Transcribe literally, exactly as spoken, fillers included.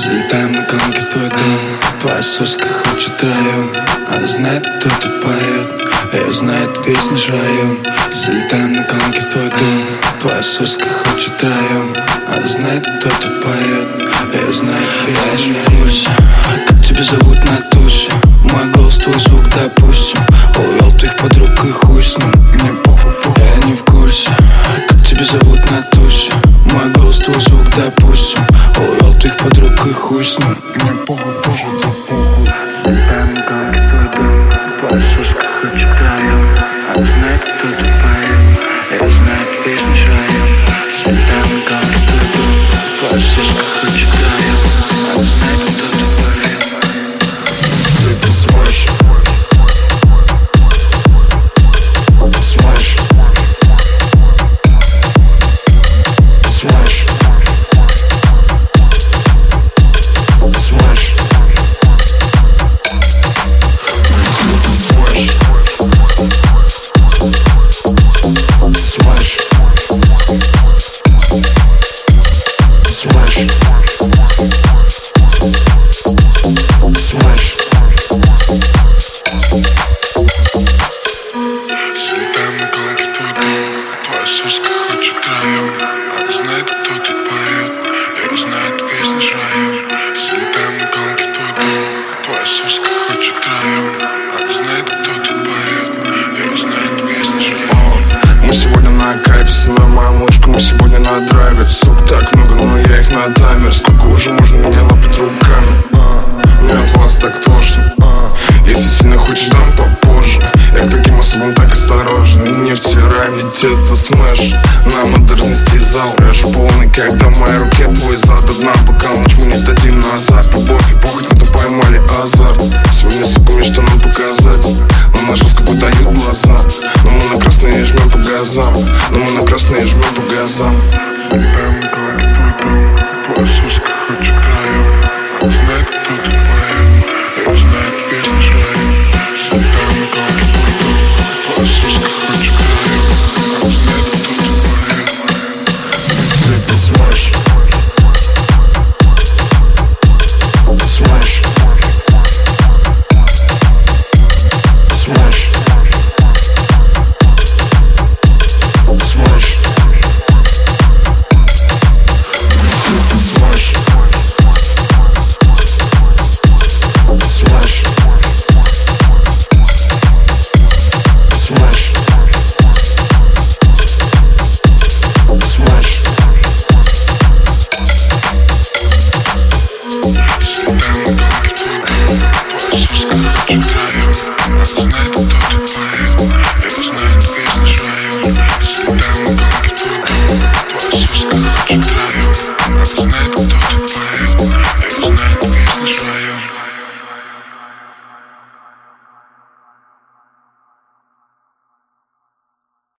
Залетаем на колонки в твой дом. Твоя соска хочет район. Она знает, кто тут поет. Ее знает весь наш район. Залетаем на колонки в твой дом. Твоя соска хочет район. Она знает, кто тут поет. Ее знает весь наш район. Как тебя зовут на тусе? Мой голос, твой звук, допустим. Увел твоих подруг и хуй с ним. Мне похуй, я не в курсе. Как тебя зовут на тусе? Мой голос, твой звук, допустим. Увел твоих подруг и хуй с ним. Мне похуй, похуй, да похуй. Там как твой дом. Твоя соска хочет район. Она знает, кто тут поет. Я знаю весь наш район. Там как твой дом. Твоя соска хочет район. Она знает, кто тут поет. Ты смажь. Смажь. Смажь. Смажь. Залетаем на колонки в твой дом. Твоя соска хочет район. Она знает, кто тут поет. Ее знает весь наш район. Залетаем на колонки в твой дом. Твоя соска хочет район. Она знает, кто тут поет. Ее знает весь наш район. Мы сегодня на кайфе, сына моя мышка. Мы сегодня на драйве. Сук так много, но я их на таймер. Сколько уже можно меня лапать руками? а, Мне от вас так тошно. а, Если сильно хочешь, дам попозже. Я к таким особам так осторожен. И не втирай мне где-то смэш. На модерности зал рэш полный, когда в моей руке твой зад. Одна бокал, ночь мы не сдадим назад. Любовь и похоть, мы-то поймали азарт. Сегодня, сука, мне что нам показать? Но на жестко выдают глаза. Но мы на красные жмем по газам. Но мы на красные жмем по газам.